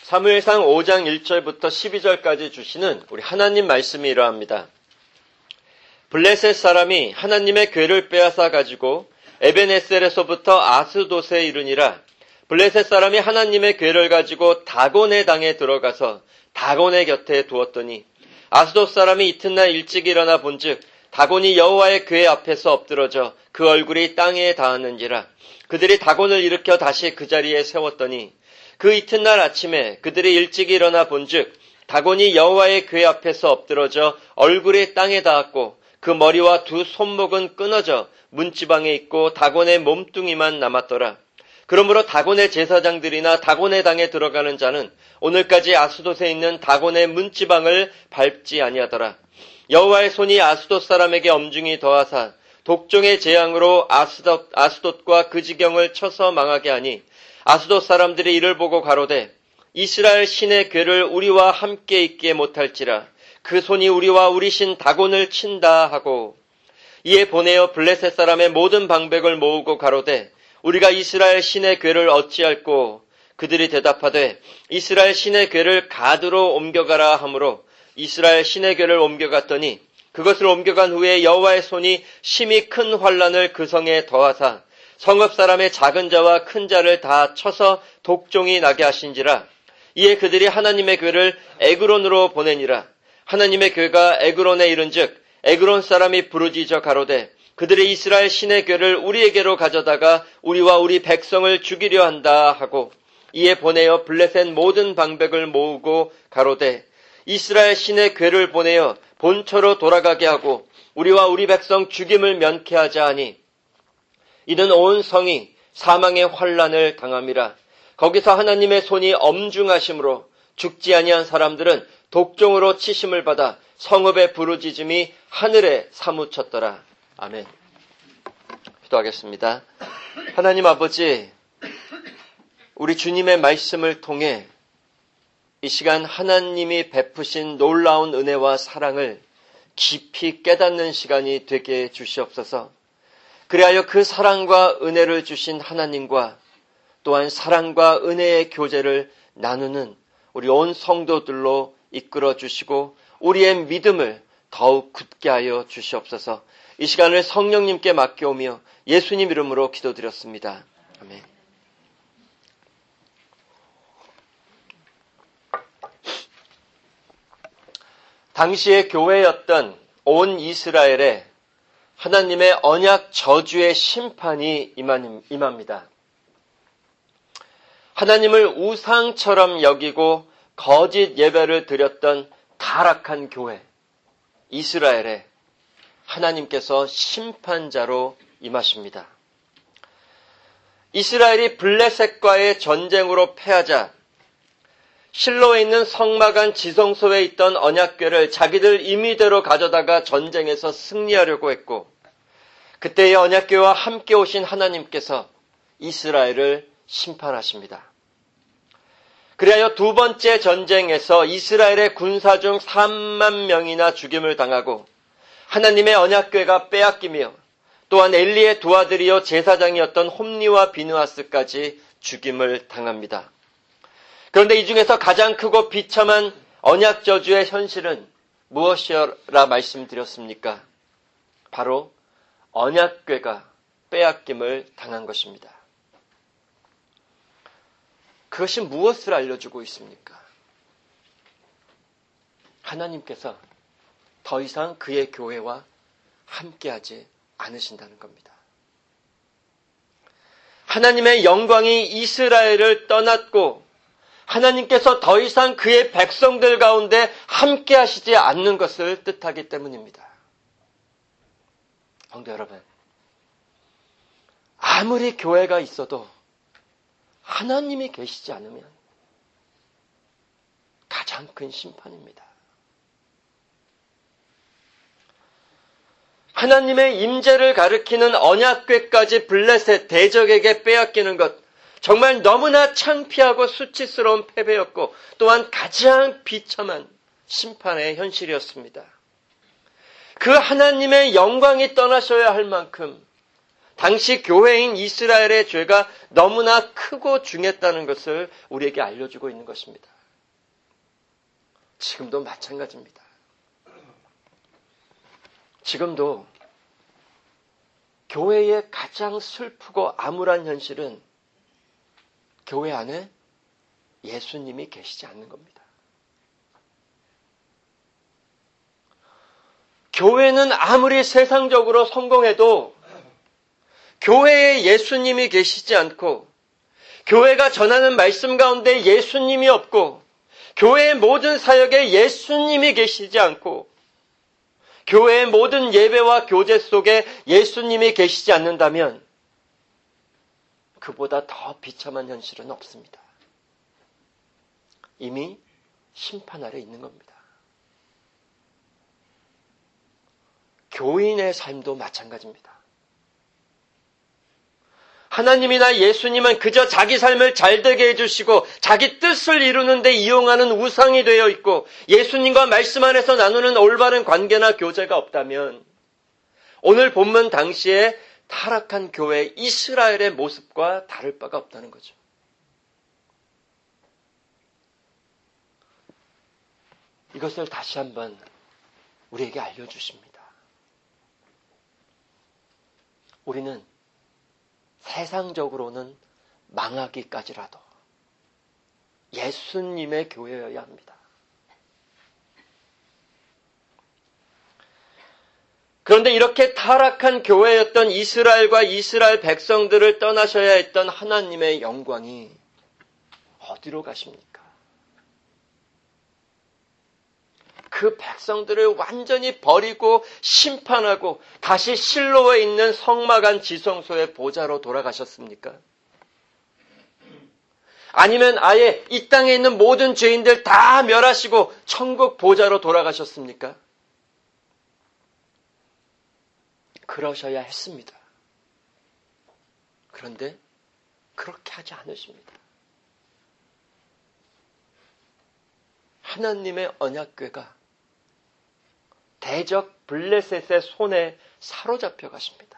사무엘상 5장 1절부터 12절까지 주시는 우리 하나님 말씀이 이러합니다. 블레셋 사람이 하나님의 궤를 빼앗아 가지고 에벤에셀에서부터 아스돗에 이르니라. 블레셋 사람이 하나님의 궤를 가지고 다곤의 당에 들어가서 다곤의 곁에 두었더니 아스돗 사람이 이튿날 일찍 일어나 본즉 다곤이 여호와의 궤 앞에서 엎드러져 그 얼굴이 땅에 닿았는지라. 그들이 다곤을 일으켜 다시 그 자리에 세웠더니 그 이튿날 아침에 그들이 일찍 일어나 본즉 다곤이 여호와의 궤 앞에서 엎드러져 얼굴이 땅에 닿았고 그 머리와 두 손목은 끊어져 문지방에 있고 다곤의 몸뚱이만 남았더라. 그러므로 다곤의 제사장들이나 다곤의 당에 들어가는 자는 오늘까지 아스돗에 있는 다곤의 문지방을 밟지 아니하더라. 여호와의 손이 아스돗 사람에게 엄중히 더하사 독종의 재앙으로 아스돗과 그 지경을 쳐서 망하게 하니 아스돗 사람들이 이를 보고 가로되 이스라엘 신의 궤를 우리와 함께 있게 못할지라. 그 손이 우리와 우리 신 다곤을 친다 하고 이에 보내어 블레셋 사람의 모든 방백을 모으고 가로되 우리가 이스라엘 신의 궤를 어찌할꼬. 그들이 대답하되 이스라엘 신의 궤를 가드로 옮겨가라 하므로 이스라엘 신의 궤를 옮겨갔더니 그것을 옮겨간 후에 여호와의 손이 심히 큰 환란을 그 성에 더하사 성읍 사람의 작은 자와 큰 자를 다 쳐서 독종이 나게 하신지라. 이에 그들이 하나님의 궤를 에그론으로 보내니라. 하나님의 궤가 에그론에 이른즉 에그론 사람이 부르짖어 가로되 그들이 이스라엘 신의 궤를 우리에게로 가져다가 우리와 우리 백성을 죽이려 한다 하고 이에 보내어 블레셋 모든 방백을 모으고 가로되 이스라엘 신의 궤를 보내어 본처로 돌아가게 하고 우리와 우리 백성 죽임을 면케하자 하니 이는 온 성이 사망의 환란을 당함이라. 거기서 하나님의 손이 엄중하심으로 죽지 아니한 사람들은 독종으로 치심을 받아 성읍의 부르짖음이 하늘에 사무쳤더라. 아멘. 기도하겠습니다. 하나님 아버지, 우리 주님의 말씀을 통해 이 시간 하나님이 베푸신 놀라운 은혜와 사랑을 깊이 깨닫는 시간이 되게 해주시옵소서. 그리하여 그 사랑과 은혜를 주신 하나님과 또한 사랑과 은혜의 교제를 나누는 우리 온 성도들로 이끌어 주시고 우리의 믿음을 더욱 굳게 하여 주시옵소서. 이 시간을 성령님께 맡겨오며 예수님 이름으로 기도드렸습니다. 아멘. 당시의 교회였던 온 이스라엘에 하나님의 언약 저주의 심판이 임합니다. 하나님을 우상처럼 여기고 거짓 예배를 드렸던 타락한 교회 이스라엘에 하나님께서 심판자로 임하십니다. 이스라엘이 블레셋과의 전쟁으로 패하자 실로에 있는 성막안 지성소에 있던 언약궤를 자기들 임의대로 가져다가 전쟁에서 승리하려고 했고 그때의 언약궤와 함께 오신 하나님께서 이스라엘을 심판하십니다. 그리하여 두 번째 전쟁에서 이스라엘의 군사 중 3만 명이나 죽임을 당하고 하나님의 언약궤가 빼앗기며 또한 엘리의 두 아들이요 제사장이었던 홈리와 비느하스까지 죽임을 당합니다. 그런데 이 중에서 가장 크고 비참한 언약 저주의 현실은 무엇이라 말씀드렸습니까? 바로 언약궤가 빼앗김을 당한 것입니다. 그것이 무엇을 알려주고 있습니까? 하나님께서 더 이상 그의 교회와 함께하지 않으신다는 겁니다. 하나님의 영광이 이스라엘을 떠났고 하나님께서 더 이상 그의 백성들 가운데 함께하시지 않는 것을 뜻하기 때문입니다. 성도 여러분, 아무리 교회가 있어도 하나님이 계시지 않으면 가장 큰 심판입니다. 하나님의 임재를 가리키는 언약궤까지 블레셋 대적에게 빼앗기는 것, 정말 너무나 창피하고 수치스러운 패배였고 또한 가장 비참한 심판의 현실이었습니다. 그 하나님의 영광이 떠나셔야 할 만큼 당시 교회인 이스라엘의 죄가 너무나 크고 중했다는 것을 우리에게 알려주고 있는 것입니다. 지금도 마찬가지입니다. 지금도 교회의 가장 슬프고 암울한 현실은 교회 안에 예수님이 계시지 않는 겁니다. 교회는 아무리 세상적으로 성공해도 교회에 예수님이 계시지 않고 교회가 전하는 말씀 가운데 예수님이 없고 교회의 모든 사역에 예수님이 계시지 않고 교회의 모든 예배와 교제 속에 예수님이 계시지 않는다면 그보다 더 비참한 현실은 없습니다. 이미 심판 아래 있는 겁니다. 교인의 삶도 마찬가지입니다. 하나님이나 예수님은 그저 자기 삶을 잘되게 해주시고 자기 뜻을 이루는 데 이용하는 우상이 되어 있고 예수님과 말씀 안에서 나누는 올바른 관계나 교제가 없다면 오늘 본문 당시에 타락한 교회 이스라엘의 모습과 다를 바가 없다는 거죠. 이것을 다시 한번 우리에게 알려주십니다. 우리는 세상적으로는 망하기까지라도 예수님의 교회여야 합니다. 그런데 이렇게 타락한 교회였던 이스라엘과 이스라엘 백성들을 떠나셔야 했던 하나님의 영광이 어디로 가십니까? 그 백성들을 완전히 버리고 심판하고 다시 실로에 있는 성막안 지성소의 보좌로 돌아가셨습니까? 아니면 아예 이 땅에 있는 모든 죄인들 다 멸하시고 천국 보좌로 돌아가셨습니까? 그러셔야 했습니다. 그런데 그렇게 하지 않으십니다. 하나님의 언약궤가 대적 블레셋의 손에 사로잡혀 가십니다.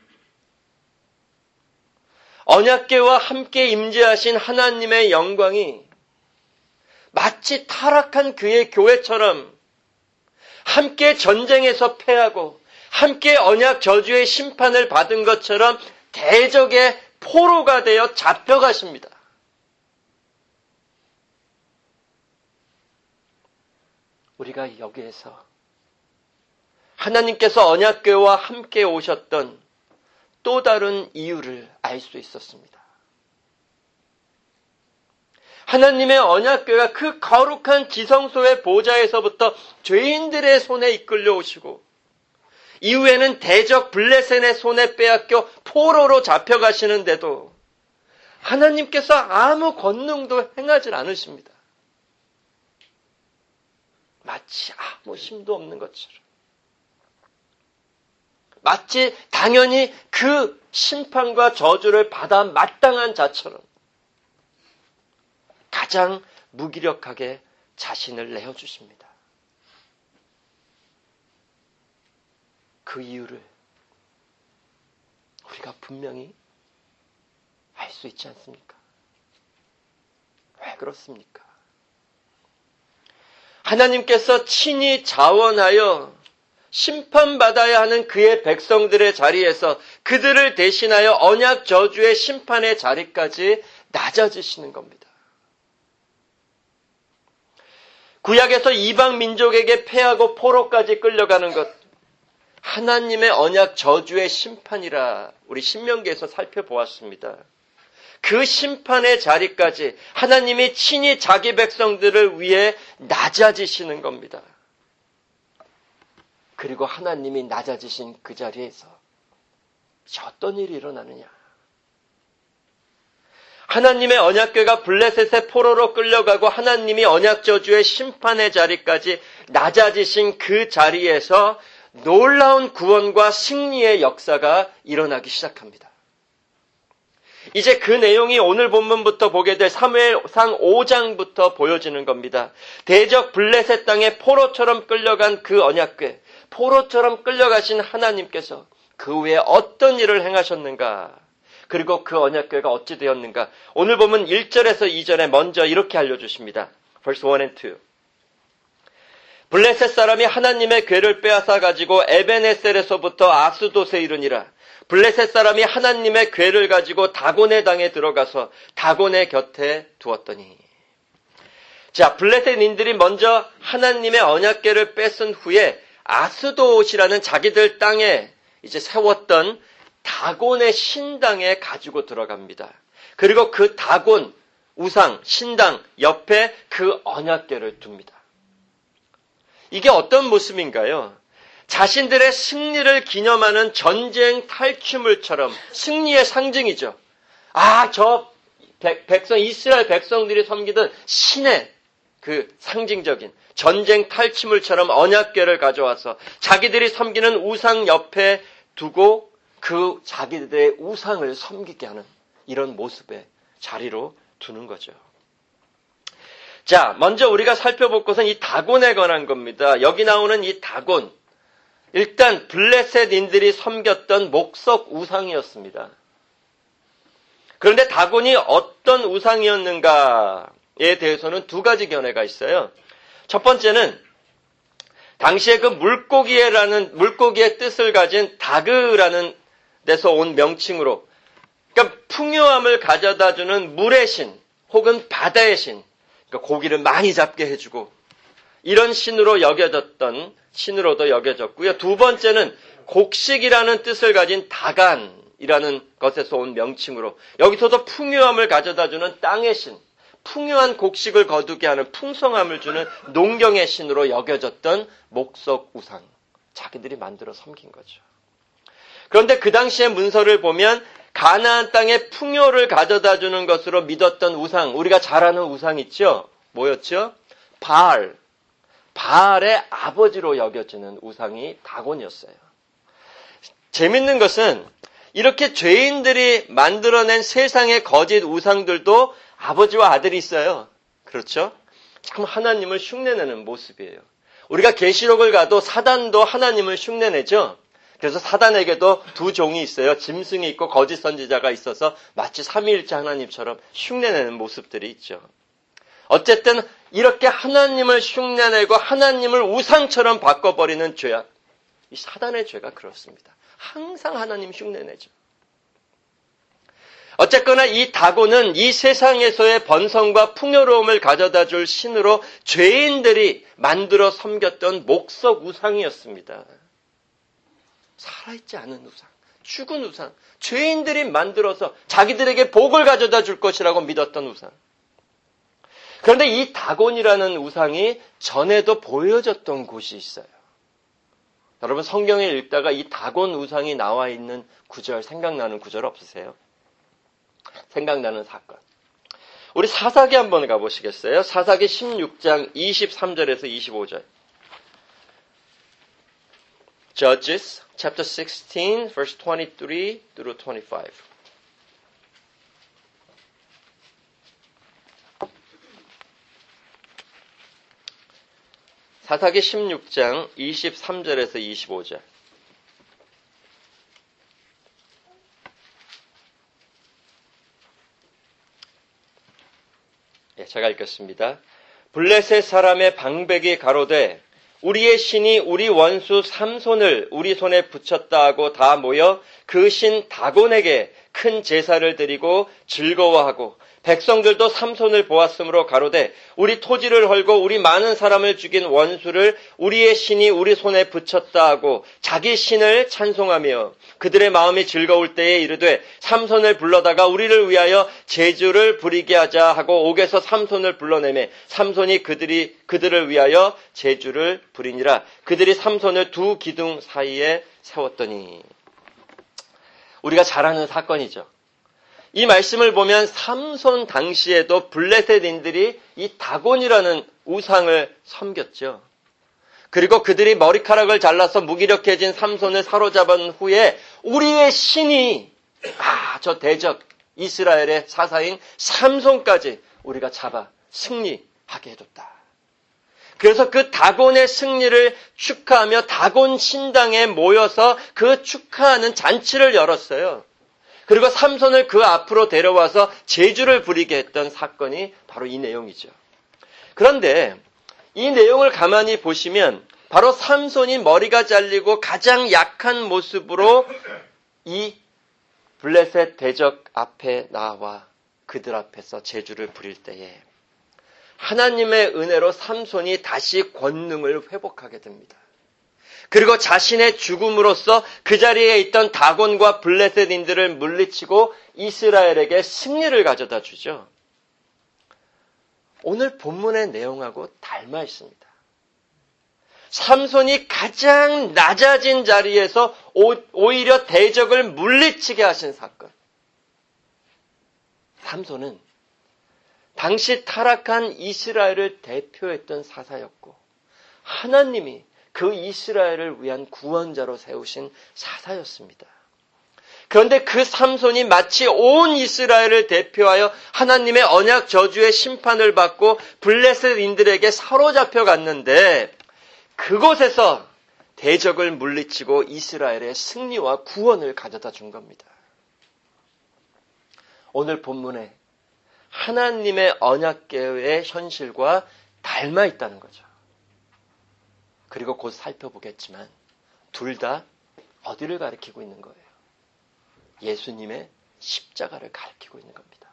언약궤와 함께 임재하신 하나님의 영광이 마치 타락한 그의 교회처럼 함께 전쟁에서 패하고 함께 언약 저주의 심판을 받은 것처럼 대적의 포로가 되어 잡혀가십니다. 우리가 여기에서 하나님께서 언약궤와 함께 오셨던 또 다른 이유를 알 수 있었습니다. 하나님의 언약궤가 그 거룩한 지성소의 보좌에서부터 죄인들의 손에 이끌려 오시고 이후에는 대적 블레셋의 손에 빼앗겨 포로로 잡혀가시는데도 하나님께서 아무 권능도 행하지 않으십니다. 마치 아무 힘도 없는 것처럼. 마치 당연히 그 심판과 저주를 받아 마땅한 자처럼 가장 무기력하게 자신을 내어주십니다. 그 이유를 우리가 분명히 알 수 있지 않습니까? 왜 그렇습니까? 하나님께서 친히 자원하여 심판받아야 하는 그의 백성들의 자리에서 그들을 대신하여 언약 저주의 심판의 자리까지 낮아지시는 겁니다. 구약에서 이방 민족에게 패하고 포로까지 끌려가는 것, 하나님의 언약 저주의 심판이라 우리 신명기에서 살펴보았습니다. 그 심판의 자리까지 하나님이 친히 자기 백성들을 위해 낮아지시는 겁니다. 그리고 하나님이 낮아지신 그 자리에서 어떤 일이 일어나느냐? 하나님의 언약궤가 블레셋의 포로로 끌려가고 하나님이 언약 저주의 심판의 자리까지 낮아지신 그 자리에서 놀라운 구원과 승리의 역사가 일어나기 시작합니다. 이제 그 내용이 오늘 본문부터 보게 될 사무엘상 5장부터 보여지는 겁니다. 대적 블레셋 땅에 포로처럼 끌려간 그 언약궤, 포로처럼 끌려가신 하나님께서 그 후에 어떤 일을 행하셨는가, 그리고 그 언약궤가 어찌 되었는가. 오늘 보면 1절에서 2절에 먼저 이렇게 알려주십니다. Verse 1 and 2. 블레셋 사람이 하나님의 궤를 빼앗아 가지고 에벤에셀에서부터 아스돗에 이르니라. 블레셋 사람이 하나님의 궤를 가지고 다곤의 당에 들어가서 다곤의 곁에 두었더니. 자, 블레셋인들이 먼저 하나님의 언약궤를 뺏은 후에 아스돗이라는 자기들 땅에 이제 세웠던 다곤의 신당에 가지고 들어갑니다. 그리고 그 다곤 우상 신당 옆에 그 언약궤를 둡니다. 이게 어떤 모습인가요? 자신들의 승리를 기념하는 전쟁 탈취물처럼 승리의 상징이죠. 저 백성, 이스라엘 백성들이 섬기던 신의 그 상징적인 전쟁 탈취물처럼 언약궤를 가져와서 자기들이 섬기는 우상 옆에 두고 그 자기들의 우상을 섬기게 하는 이런 모습의 자리로 두는 거죠. 자, 먼저 우리가 살펴볼 것은 이 다곤에 관한 겁니다. 여기 나오는 이 다곤, 일단 블레셋인들이 섬겼던 목석 우상이었습니다. 그런데 다곤이 어떤 우상이었는가에 대해서는 두 가지 견해가 있어요. 첫 번째는 당시에 그 물고기의 뜻을 가진 다그라는 데서 온 명칭으로, 그러니까 풍요함을 가져다주는 물의 신 혹은 바다의 신, 그러니까 고기를 많이 잡게 해주고 이런 신으로 여겨졌던 신으로도 여겨졌고요. 두 번째는 곡식이라는 뜻을 가진 다간이라는 것에서 온 명칭으로 여기서도 풍요함을 가져다주는 땅의 신, 풍요한 곡식을 거두게 하는 풍성함을 주는 농경의 신으로 여겨졌던 목석 우상, 자기들이 만들어 섬긴 거죠. 그런데 그 당시의 문서를 보면 가나안 땅에 풍요를 가져다주는 것으로 믿었던 우상, 우리가 잘 아는 우상 있죠? 뭐였죠? 바알의 아버지로 여겨지는 우상이 다곤이었어요. 재밌는 것은 이렇게 죄인들이 만들어낸 세상의 거짓 우상들도 아버지와 아들이 있어요. 그렇죠? 참 하나님을 흉내내는 모습이에요. 우리가 계시록을 가도 사단도 하나님을 흉내내죠. 그래서 사단에게도 두 종이 있어요. 짐승이 있고 거짓 선지자가 있어서 마치 삼위일체 하나님처럼 흉내내는 모습들이 있죠. 어쨌든 이렇게 하나님을 흉내내고 하나님을 우상처럼 바꿔버리는 죄악, 이 사단의 죄가 그렇습니다. 항상 하나님 흉내내죠. 어쨌거나 이 다곤은 이 세상에서의 번성과 풍요로움을 가져다 줄 신으로 죄인들이 만들어 섬겼던 목석 우상이었습니다. 살아있지 않은 우상, 죽은 우상, 죄인들이 만들어서 자기들에게 복을 가져다 줄 것이라고 믿었던 우상. 그런데 이 다곤이라는 우상이 전에도 보여졌던 곳이 있어요. 여러분 성경에 읽다가 이 다곤 우상이 나와 있는 구절, 생각나는 구절 없으세요? 생각나는 사건. 우리 사사기 한번 가보시겠어요? 사사기 16장 23절에서 25절. Judges chapter 16 verse 23 through 25. 사사기 16장 23절에서 25절. 제가 읽겠습니다. 블레셋 사람의 방백이 가로되 우리의 신이 우리 원수 삼손을 우리 손에 붙였다 하고 다 모여 그 신 다곤에게 큰 제사를 드리고 즐거워하고 백성들도 삼손을 보았으므로 가로되 우리 토지를 헐고 우리 많은 사람을 죽인 원수를 우리의 신이 우리 손에 붙였다 하고 자기 신을 찬송하며 그들의 마음이 즐거울 때에 이르되 삼손을 불러다가 우리를 위하여 제주를 부리게 하자 하고 옥에서 삼손을 불러내매 삼손이 그들을 위하여 제주를 부리니라. 그들이 삼손을 두 기둥 사이에 세웠더니. 우리가 잘 아는 사건이죠. 이 말씀을 보면 삼손 당시에도 블레셋인들이 이 다곤이라는 우상을 섬겼죠. 그리고 그들이 머리카락을 잘라서 무기력해진 삼손을 사로잡은 후에 우리의 신이 저 대적 이스라엘의 사사인 삼손까지 우리가 잡아 승리하게 해줬다. 그래서 그 다곤의 승리를 축하하며 다곤 신당에 모여서 그 축하하는 잔치를 열었어요. 그리고 삼손을 그 앞으로 데려와서 제주를 부리게 했던 사건이 바로 이 내용이죠. 그런데 이 내용을 가만히 보시면 바로 삼손이 머리가 잘리고 가장 약한 모습으로 이 블레셋 대적 앞에 나와 그들 앞에서 제주를 부릴 때에 하나님의 은혜로 삼손이 다시 권능을 회복하게 됩니다. 그리고 자신의 죽음으로써 그 자리에 있던 다곤과 블레셋인들을 물리치고 이스라엘에게 승리를 가져다 주죠. 오늘 본문의 내용하고 닮아 있습니다. 삼손이 가장 낮아진 자리에서 오히려 대적을 물리치게 하신 사건. 삼손은 당시 타락한 이스라엘을 대표했던 사사였고 하나님이 그 이스라엘을 위한 구원자로 세우신 사사였습니다. 그런데 그 삼손이 마치 온 이스라엘을 대표하여 하나님의 언약 저주의 심판을 받고 블레셋인들에게 사로잡혀 갔는데 그곳에서 대적을 물리치고 이스라엘의 승리와 구원을 가져다 준 겁니다. 오늘 본문에 하나님의 언약궤의 현실과 닮아 있다는 거죠. 그리고 곧 살펴보겠지만 둘 다 어디를 가리키고 있는 거예요? 예수님의 십자가를 가리키고 있는 겁니다.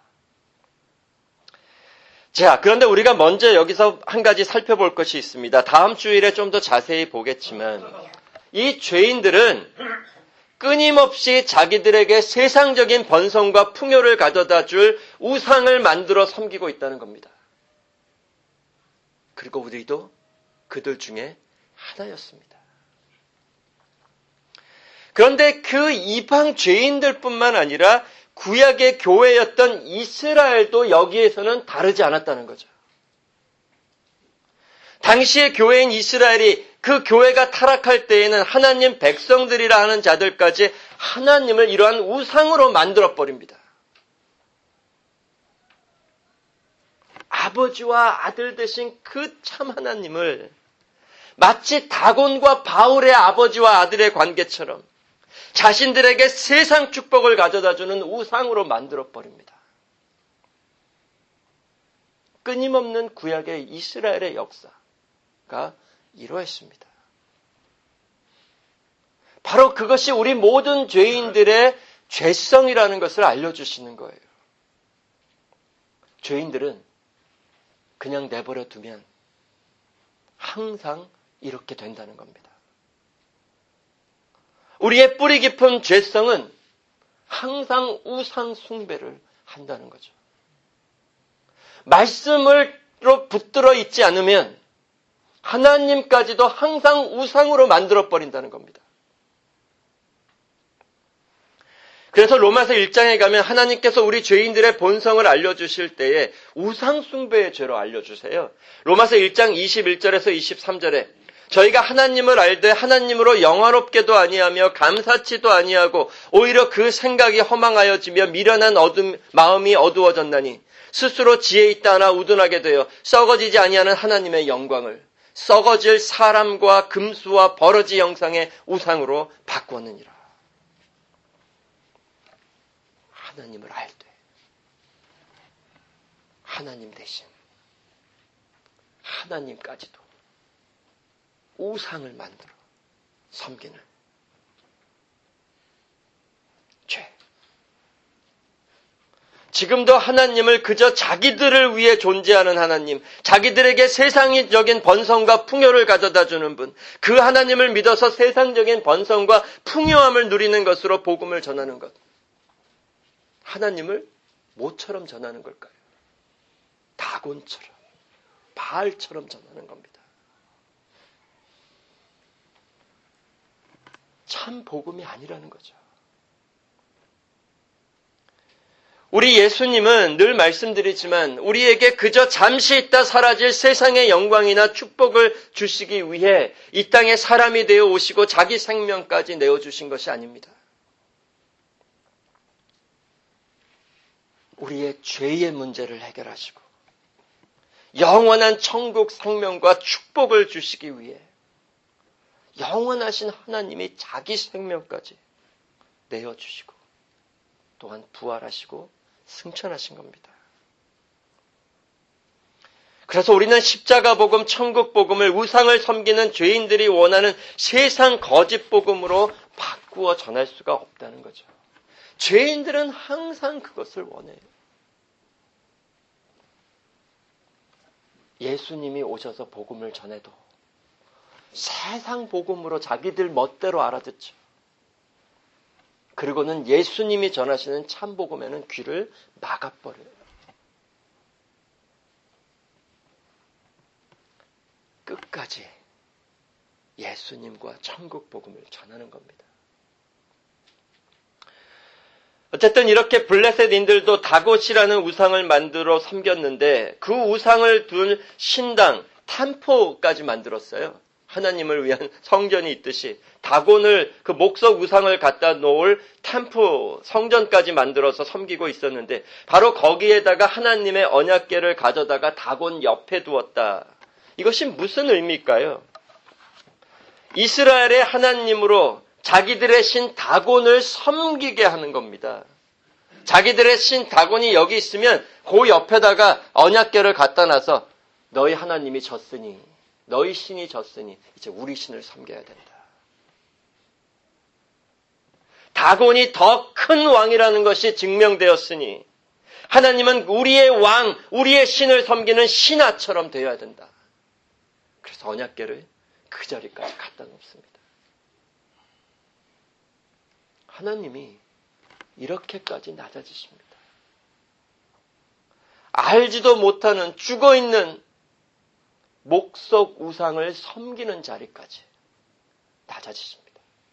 자, 그런데 우리가 먼저 여기서 한 가지 살펴볼 것이 있습니다. 다음 주일에 좀 더 자세히 보겠지만 이 죄인들은 끊임없이 자기들에게 세상적인 번성과 풍요를 가져다 줄 우상을 만들어 섬기고 있다는 겁니다. 그리고 우리도 그들 중에 하나였습니다. 그런데 그 이방 죄인들뿐만 아니라 구약의 교회였던 이스라엘도 여기에서는 다르지 않았다는 거죠. 당시의 교회인 이스라엘이 그 교회가 타락할 때에는 하나님 백성들이라 하는 자들까지 하나님을 이러한 우상으로 만들어버립니다. 아버지와 아들 되신 그 참 하나님을 마치 다곤과 바울의 아버지와 아들의 관계처럼 자신들에게 세상 축복을 가져다주는 우상으로 만들어버립니다. 끊임없는 구약의 이스라엘의 역사가 이러했습니다. 바로 그것이 우리 모든 죄인들의 죄성이라는 것을 알려주시는 거예요. 죄인들은 그냥 내버려 두면 항상 이렇게 된다는 겁니다. 우리의 뿌리 깊은 죄성은 항상 우상 숭배를 한다는 거죠. 말씀으로 붙들어 있지 않으면 하나님까지도 항상 우상으로 만들어버린다는 겁니다. 그래서 로마서 1장에 가면 하나님께서 우리 죄인들의 본성을 알려주실 때에 우상 숭배의 죄로 알려주세요. 로마서 1장 21절에서 23절에 저희가 하나님을 알되 하나님으로 영화롭게도 아니하며 감사치도 아니하고 오히려 그 생각이 허망하여지며 미련한 마음이 어두워졌나니 스스로 지혜 있다 하나 우둔하게 되어 썩어지지 아니하는 하나님의 영광을 썩어질 사람과 금수와 버러지 형상의 우상으로 바꾸었느니라. 하나님을 알되 하나님 대신 하나님까지도 우상을 만들어 섬기는 죄. 지금도 하나님을 그저 자기들을 위해 존재하는 하나님, 자기들에게 세상적인 번성과 풍요를 가져다 주는 분, 그 하나님을 믿어서 세상적인 번성과 풍요함을 누리는 것으로 복음을 전하는 것. 하나님을 뭐처럼 전하는 걸까요? 다곤처럼, 바알처럼 전하는 겁니다. 참 복음이 아니라는 거죠. 우리 예수님은 늘 말씀드리지만 우리에게 그저 잠시 있다 사라질 세상의 영광이나 축복을 주시기 위해 이 땅에 사람이 되어 오시고 자기 생명까지 내어주신 것이 아닙니다. 우리의 죄의 문제를 해결하시고 영원한 천국 생명과 축복을 주시기 위해 영원하신 하나님이 자기 생명까지 내어주시고 또한 부활하시고 승천하신 겁니다. 그래서 우리는 십자가 복음, 천국 복음을 우상을 섬기는 죄인들이 원하는 세상 거짓 복음으로 바꾸어 전할 수가 없다는 거죠. 죄인들은 항상 그것을 원해요. 예수님이 오셔서 복음을 전해도 세상 복음으로 자기들 멋대로 알아듣죠. 그리고는 예수님이 전하시는 참 복음에는 귀를 막아버려요. 끝까지 예수님과 천국 복음을 전하는 겁니다. 어쨌든 이렇게 블레셋인들도 다곶이라는 우상을 만들어 섬겼는데 그 우상을 둔 신당, 템포까지 만들었어요. 하나님을 위한 성전이 있듯이 다곤을 그 목석 우상을 갖다 놓을 템포, 성전까지 만들어서 섬기고 있었는데 바로 거기에다가 하나님의 언약궤를 가져다가 다곤 옆에 두었다. 이것이 무슨 의미일까요? 이스라엘의 하나님으로 자기들의 신 다곤을 섬기게 하는 겁니다. 자기들의 신 다곤이 여기 있으면 그 옆에다가 언약궤를 갖다 놔서 너희 하나님이 졌으니 너희 신이 졌으니 이제 우리 신을 섬겨야 된다. 다곤이 더 큰 왕이라는 것이 증명되었으니 하나님은 우리의 왕, 우리의 신을 섬기는 신하처럼 되어야 된다. 그래서 언약궤를 그 자리까지 갖다 놓습니다. 하나님이 이렇게까지 낮아지십니다. 알지도 못하는 죽어있는 목석 우상을 섬기는 자리까지 낮아지십니다.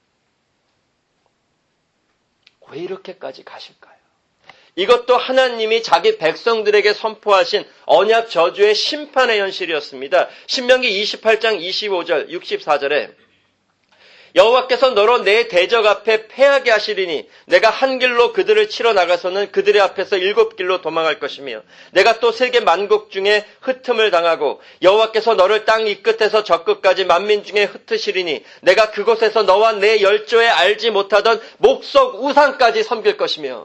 왜 이렇게까지 가실까요? 이것도 하나님이 자기 백성들에게 선포하신 언약 저주의 심판의 현실이었습니다. 신명기 28장 25절, 64절에 여호와께서 너로 내 대적 앞에 패하게 하시리니 내가 한 길로 그들을 치러 나가서는 그들의 앞에서 7길로 도망할 것이며 내가 또 세계 만국 중에 흩음을 당하고 여호와께서 너를 땅 이 끝에서 저 끝까지 만민 중에 흩으시리니 내가 그곳에서 너와 내 열조에 알지 못하던 목석 우상까지 섬길 것이며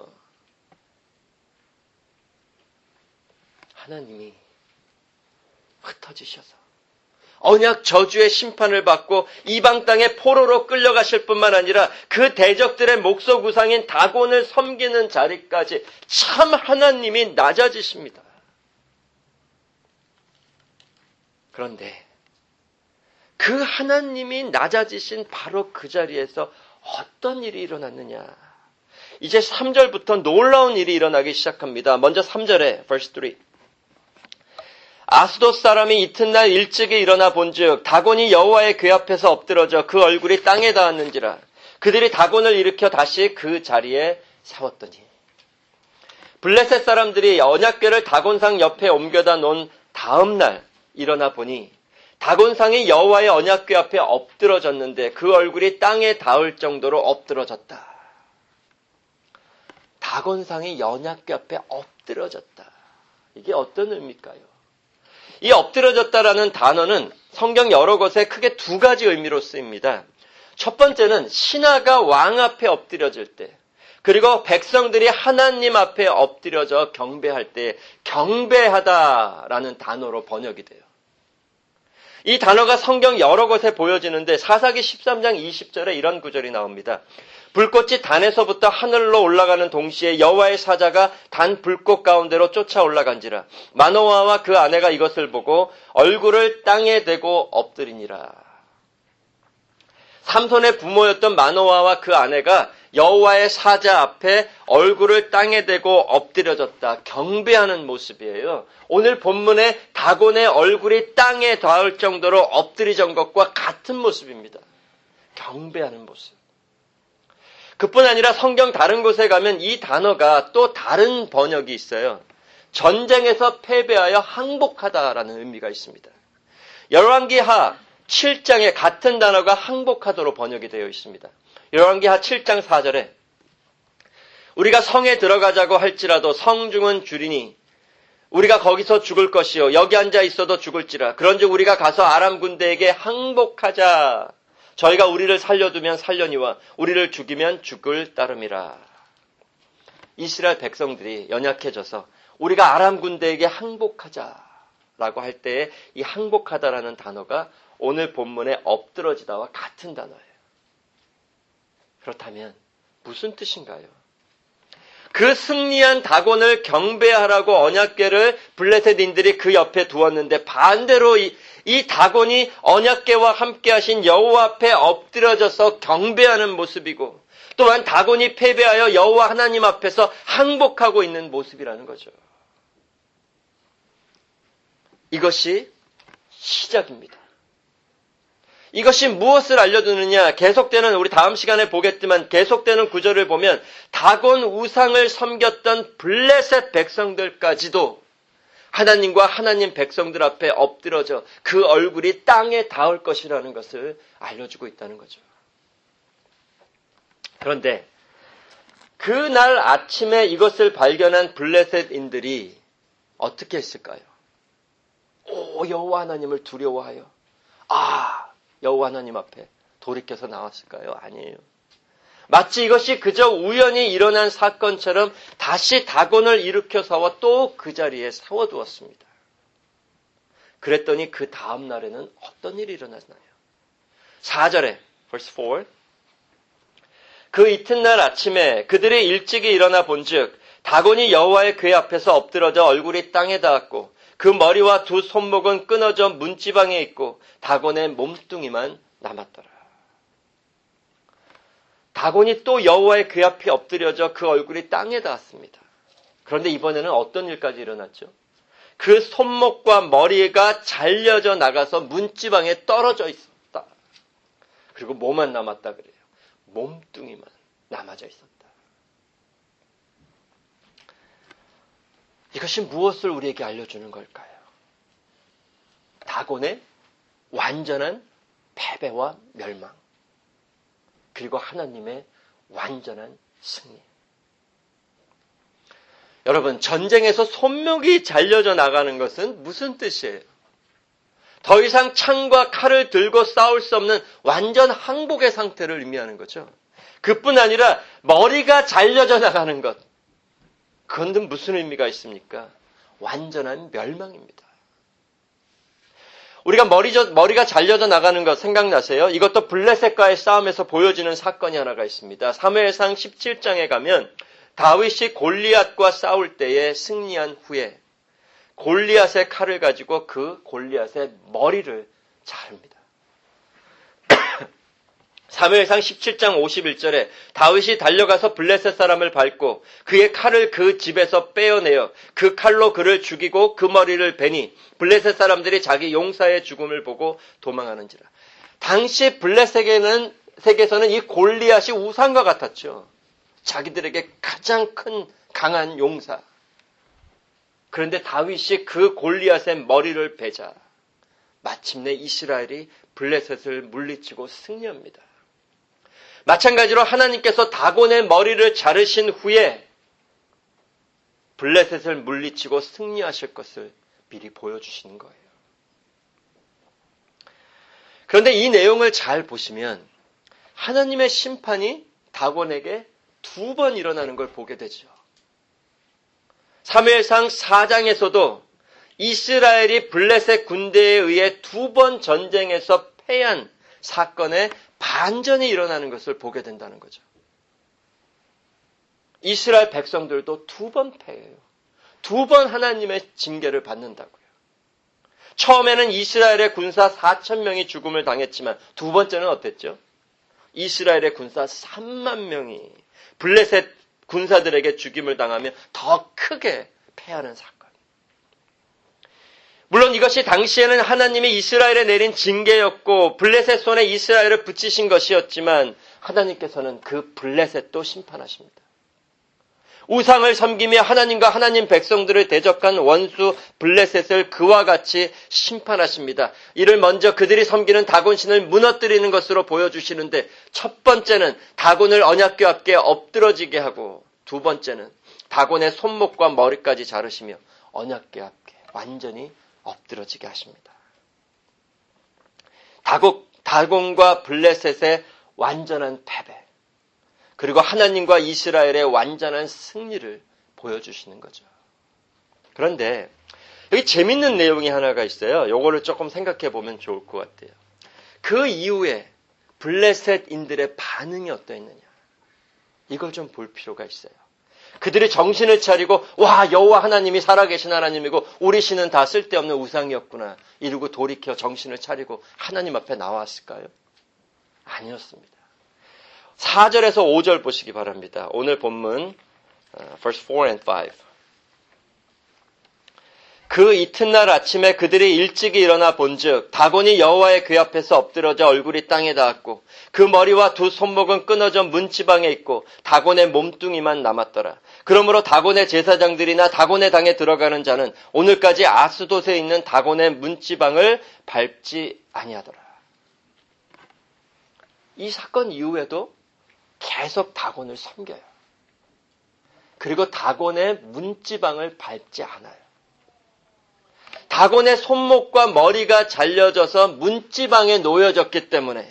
하나님이 흩어지셔서 언약 저주의 심판을 받고 이방 땅에 포로로 끌려가실 뿐만 아니라 그 대적들의 목석 우상인 다곤을 섬기는 자리까지 참 하나님이 낮아지십니다. 그런데 그 하나님이 낮아지신 바로 그 자리에서 어떤 일이 일어났느냐. 이제 3절부터 놀라운 일이 일어나기 시작합니다. 먼저 3절에 verse 3. 아스돗 사람이 이튿날 일찍이 일어나 본즉 다곤이 여호와의 궤 앞에서 엎드러져 그 얼굴이 땅에 닿았는지라. 그들이 다곤을 일으켜 다시 그 자리에 세웠더니 블레셋 사람들이 언약궤를 다곤상 옆에 옮겨다 놓은 다음 날 일어나 보니 다곤상이 여호와의 언약궤 앞에 엎드러졌는데 그 얼굴이 땅에 닿을 정도로 엎드러졌다. 다곤상이 언약궤 앞에 엎드러졌다. 이게 어떤 의미일까요? 이 엎드러졌다라는 단어는 성경 여러 곳에 크게 두 가지 의미로 쓰입니다. 첫 번째는 신하가 왕 앞에 엎드려질 때, 그리고 백성들이 하나님 앞에 엎드려져 경배할 때 경배하다라는 단어로 번역이 돼요. 이 단어가 성경 여러 곳에 보여지는데 사사기 13장 20절에 이런 구절이 나옵니다. 불꽃이 단에서부터 하늘로 올라가는 동시에 여호와의 사자가 단 불꽃 가운데로 쫓아 올라간지라. 마노아와 그 아내가 이것을 보고 얼굴을 땅에 대고 엎드리니라. 삼손의 부모였던 마노아와 그 아내가 여호와의 사자 앞에 얼굴을 땅에 대고 엎드려졌다. 경배하는 모습이에요. 오늘 본문의 다곤의 얼굴이 땅에 닿을 정도로 엎드리던 것과 같은 모습입니다. 경배하는 모습. 그뿐 아니라 성경 다른 곳에 가면 이 단어가 또 다른 번역이 있어요. 전쟁에서 패배하여 항복하다라는 의미가 있습니다. 열왕기하 7장에 같은 단어가 항복하도록 번역이 되어 있습니다. 열왕기하 7장 4절에 우리가 성에 들어가자고 할지라도 성중은 주리니 우리가 거기서 죽을 것이요 여기 앉아 있어도 죽을지라. 그런즉 우리가 가서 아람 군대에게 항복하자. 저희가 우리를 살려두면 살려니와 우리를 죽이면 죽을 따름이라. 이스라엘 백성들이 연약해져서 우리가 아람 군대에게 항복하자. 라고 할 때에 이 항복하다라는 단어가 오늘 본문의 엎드러지다와 같은 단어예요. 그렇다면 무슨 뜻인가요? 그 승리한 다곤을 경배하라고 언약궤를 블레셋인들이 그 옆에 두었는데 반대로 이 다곤이 언약궤와 함께 하신 여호와 앞에 엎드려져서 경배하는 모습이고 또한 다곤이 패배하여 여호와 하나님 앞에서 항복하고 있는 모습이라는 거죠. 이것이 시작입니다. 이것이 무엇을 알려주느냐? 계속되는 우리 다음 시간에 보겠지만 계속되는 구절을 보면 다곤 우상을 섬겼던 블레셋 백성들까지도 하나님과 하나님 백성들 앞에 엎드러져 그 얼굴이 땅에 닿을 것이라는 것을 알려주고 있다는 거죠. 그런데 그날 아침에 이것을 발견한 블레셋인들이 어떻게 했을까요? 여호와 하나님을 두려워하여 여호와 하나님 앞에 돌이켜서 나왔을까요? 아니에요. 마치 이것이 그저 우연히 일어난 사건처럼 다시 다곤을 일으켜 세워 또 그 자리에 세워두었습니다. 그랬더니 그 다음 날에는 어떤 일이 일어났나요? 4절에 verse 4 그 이튿날 아침에 그들이 일찍이 일어나 본즉 다곤이 여호와의 궤 앞에서 엎드러져 얼굴이 땅에 닿았고 그 머리와 두 손목은 끊어져 문지방에 있고 다곤의 몸뚱이만 남았더라. 다곤이 또 여호와의 궤 앞에 엎드려져 그 얼굴이 땅에 닿았습니다. 그런데 이번에는 어떤 일까지 일어났죠? 그 손목과 머리가 잘려져 나가서 문지방에 떨어져 있었다. 그리고 뭐만 남았다 그래요. 몸뚱이만 남아져 있었다. 이것이 무엇을 우리에게 알려주는 걸까요? 다곤의 완전한 패배와 멸망, 그리고 하나님의 완전한 승리. 여러분, 전쟁에서 손목이 잘려져 나가는 것은 무슨 뜻이에요? 더 이상 창과 칼을 들고 싸울 수 없는 완전 항복의 상태를 의미하는 거죠. 그뿐 아니라 머리가 잘려져 나가는 것. 그건 무슨 의미가 있습니까? 완전한 멸망입니다. 우리가 머리가 잘려져 나가는 것 생각나세요? 이것도 블레셋과의 싸움에서 보여지는 사건이 하나가 있습니다. 사무엘상 17장에 가면 다윗이 골리앗과 싸울 때에 승리한 후에 골리앗의 칼을 가지고 그 골리앗의 머리를 자릅니다. 사무엘상 17장 51절에 다윗이 달려가서 블레셋 사람을 밟고 그의 칼을 그 집에서 빼어내어 그 칼로 그를 죽이고 그 머리를 베니 블레셋 사람들이 자기 용사의 죽음을 보고 도망하는지라. 당시 블레셋에서는 이 골리앗이 우상과 같았죠. 자기들에게 가장 큰 강한 용사. 그런데 다윗이 그 골리앗의 머리를 베자 마침내 이스라엘이 블레셋을 물리치고 승리합니다. 마찬가지로 하나님께서 다곤의 머리를 자르신 후에 블레셋을 물리치고 승리하실 것을 미리 보여주시는 거예요. 그런데 이 내용을 잘 보시면 하나님의 심판이 다곤에게 2번 일어나는 걸 보게 되죠. 사무엘상 4장에서도 이스라엘이 블레셋 군대에 의해 2번 전쟁에서 패한 사건에 반전이 일어나는 것을 보게 된다는 거죠. 이스라엘 백성들도 2번 패해요. 2번 하나님의 징계를 받는다고요. 처음에는 이스라엘의 군사 4,000명이 죽음을 당했지만 두 번째는 어땠죠? 이스라엘의 군사 3만 명이 블레셋 군사들에게 죽임을 당하며 더 크게 패하는 사건. 물론 이것이 당시에는 하나님이 이스라엘에 내린 징계였고 블레셋 손에 이스라엘을 붙이신 것이었지만 하나님께서는 그 블레셋도 심판하십니다. 우상을 섬기며 하나님과 하나님 백성들을 대적한 원수 블레셋을 그와 같이 심판하십니다. 이를 먼저 그들이 섬기는 다곤신을 무너뜨리는 것으로 보여주시는데 첫 번째는 다곤을 언약궤 앞에 엎드러지게 하고 두 번째는 다곤의 손목과 머리까지 자르시며 언약궤 앞에 완전히 엎드러지게 하십니다. 다곤과 블레셋의 완전한 패배, 그리고 하나님과 이스라엘의 완전한 승리를 보여주시는 거죠. 그런데 여기 재밌는 내용이 하나가 있어요. 요거를 조금 생각해 보면 좋을 것 같아요. 그 이후에 블레셋인들의 반응이 어떠했느냐. 이걸 좀 볼 필요가 있어요. 그들이 정신을 차리고 와, 여호와 하나님이 살아계신 하나님이고 우리 신은 다 쓸데없는 우상이었구나 이러고 돌이켜 정신을 차리고 하나님 앞에 나왔을까요? 아니었습니다. 4절에서 5절 보시기 바랍니다. 오늘 본문 verse 4 and 5. 그 이튿날 아침에 그들이 일찍이 일어나 본즉 다곤이 여호와의 궤 앞에서 엎드러져 얼굴이 땅에 닿았고 그 머리와 두 손목은 끊어져 문지방에 있고 다곤의 몸뚱이만 남았더라. 그러므로 다곤의 제사장들이나 다곤의 당에 들어가는 자는 오늘까지 아스돗에 있는 다곤의 문지방을 밟지 아니하더라. 이 사건 이후에도 계속 다곤을 섬겨요. 그리고 다곤의 문지방을 밟지 않아요. 다곤의 손목과 머리가 잘려져서 문지방에 놓여졌기 때문에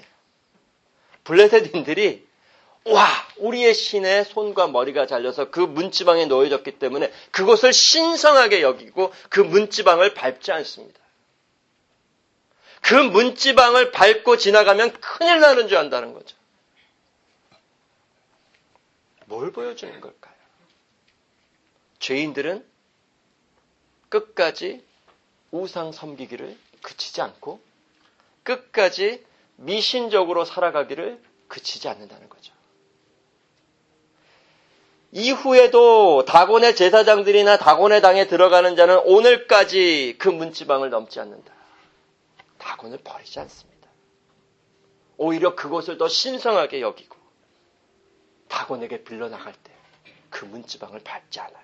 블레셋인들이 와, 우리의 신의 손과 머리가 잘려서 그 문지방에 놓여졌기 때문에 그것을 신성하게 여기고 그 문지방을 밟지 않습니다. 그 문지방을 밟고 지나가면 큰일 나는 줄 안다는 거죠. 뭘 보여주는 걸까요? 죄인들은 끝까지 우상 섬기기를 그치지 않고 끝까지 미신적으로 살아가기를 그치지 않는다는 거죠. 이후에도 다곤의 제사장들이나 다곤의 당에 들어가는 자는 오늘까지 그 문지방을 넘지 않는다. 다곤을 버리지 않습니다. 오히려 그것을 더 신성하게 여기고 다곤에게 빌려나갈 때 그 문지방을 밟지 않아요.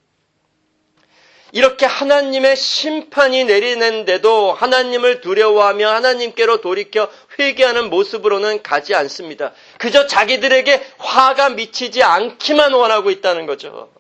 이렇게 하나님의 심판이 내리는데도 하나님을 두려워하며 하나님께로 돌이켜 회개하는 모습으로는 가지 않습니다. 그저 자기들에게 화가 미치지 않기만 원하고 있다는 거죠.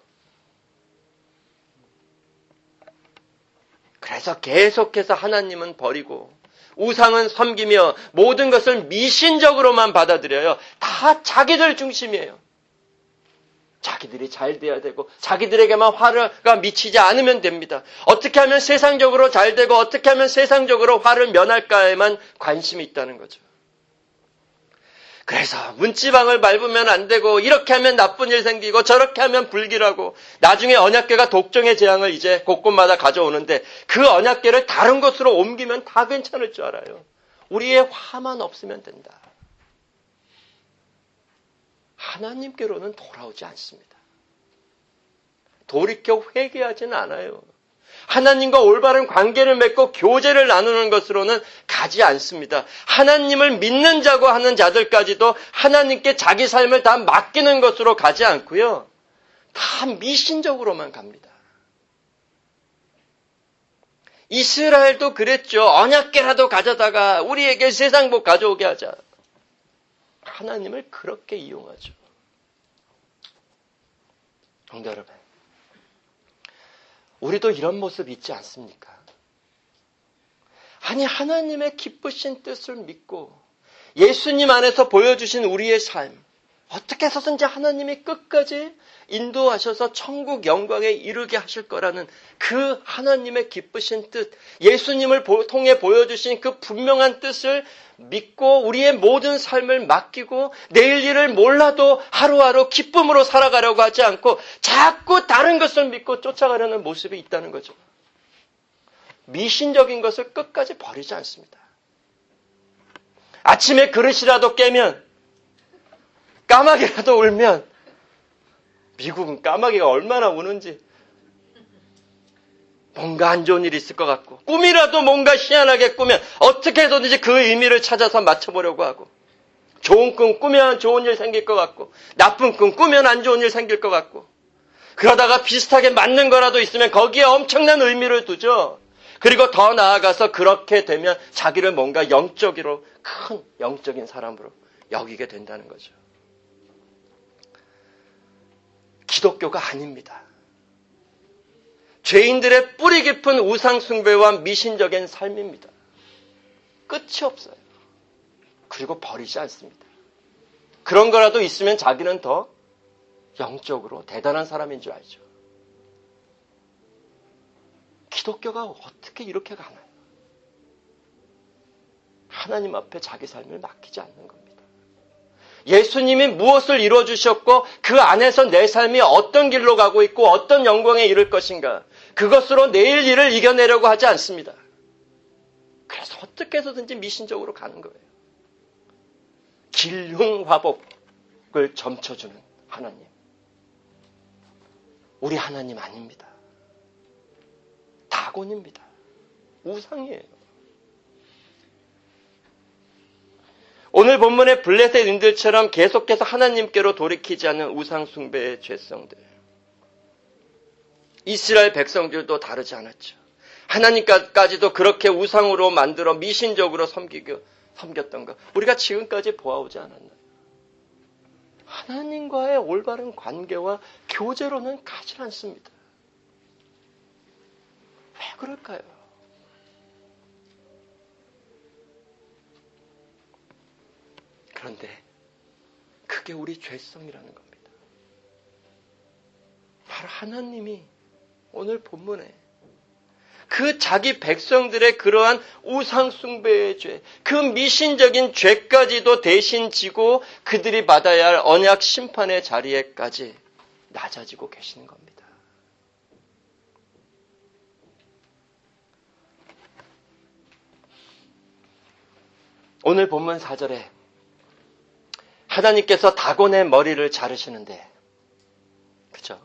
그래서 계속해서 하나님은 버리고 우상은 섬기며 모든 것을 미신적으로만 받아들여요. 다 자기들 중심이에요. 자기들이 잘 돼야 되고 자기들에게만 화가 미치지 않으면 됩니다. 어떻게 하면 세상적으로 잘 되고 어떻게 하면 세상적으로 화를 면할까에만 관심이 있다는 거죠. 그래서 문지방을 밟으면 안 되고 이렇게 하면 나쁜 일 생기고 저렇게 하면 불길하고 나중에 언약궤가 독정의 재앙을 이제 곳곳마다 가져오는데 그 언약궤를 다른 곳으로 옮기면 다 괜찮을 줄 알아요. 우리의 화만 없으면 된다. 하나님께로는 돌아오지 않습니다. 돌이켜 회개하지는 않아요. 하나님과 올바른 관계를 맺고 교제를 나누는 것으로는 가지 않습니다. 하나님을 믿는 자고 하는 자들까지도 하나님께 자기 삶을 다 맡기는 것으로 가지 않고요. 다 미신적으로만 갑니다. 이스라엘도 그랬죠. 언약궤라도 가져다가 우리에게 세상복 가져오게 하자. 하나님을 그렇게 이용하죠. 성도 여러분, 우리도 이런 모습 있지 않습니까? 아니, 하나님의 기쁘신 뜻을 믿고 예수님 안에서 보여주신 우리의 삶, 어떻게 해서든지 하나님이 끝까지 인도하셔서 천국 영광에 이르게 하실 거라는 그 하나님의 기쁘신 뜻, 예수님을 통해 보여주신 그 분명한 뜻을 믿고 우리의 모든 삶을 맡기고 내일 일을 몰라도 하루하루 기쁨으로 살아가려고 하지 않고 자꾸 다른 것을 믿고 쫓아가려는 모습이 있다는 거죠. 미신적인 것을 끝까지 버리지 않습니다. 아침에 그릇이라도 깨면, 까마귀라도 울면, 미국은 까마귀가 얼마나 우는지 뭔가 안 좋은 일이 있을 것 같고, 꿈이라도 뭔가 희한하게 꾸면 어떻게 해서든지 그 의미를 찾아서 맞춰보려고 하고, 좋은 꿈 꾸면 좋은 일 생길 것 같고, 나쁜 꿈 꾸면 안 좋은 일 생길 것 같고, 그러다가 비슷하게 맞는 거라도 있으면 거기에 엄청난 의미를 두죠. 그리고 더 나아가서 그렇게 되면 자기를 뭔가 영적으로 큰 영적인 사람으로 여기게 된다는 거죠. 기독교가 아닙니다. 죄인들의 뿌리 깊은 우상 숭배와 미신적인 삶입니다. 끝이 없어요. 그리고 버리지 않습니다. 그런 거라도 있으면 자기는 더 영적으로 대단한 사람인 줄 알죠. 기독교가 어떻게 이렇게 가나요? 하나님 앞에 자기 삶을 맡기지 않는 겁니다. 예수님이 무엇을 이루어주셨고 그 안에서 내 삶이 어떤 길로 가고 있고 어떤 영광에 이를 것인가, 그것으로 내일 일을 이겨내려고 하지 않습니다. 그래서 어떻게 해서든지 미신적으로 가는 거예요. 길흉화복을 점쳐주는 하나님. 우리 하나님 아닙니다. 다곤입니다. 우상이에요. 오늘 본문의 블레셋인들처럼 계속해서 하나님께로 돌이키지 않는 우상 숭배의 죄성들. 이스라엘 백성들도 다르지 않았죠. 하나님까지도 그렇게 우상으로 만들어 미신적으로 섬겼던 것, 우리가 지금까지 보아오지 않았나요? 하나님과의 올바른 관계와 교제로는 가지 않습니다. 왜 그럴까요? 그런데 그게 우리 죄성이라는 겁니다. 바로 하나님이 오늘 본문에 그 자기 백성들의 그러한 우상 숭배의 죄, 그 미신적인 죄까지도 대신 지고 그들이 받아야 할 언약 심판의 자리에까지 낮아지고 계시는 겁니다. 오늘 본문 4절에 하나님께서 다곤의 머리를 자르시는데, 그렇죠?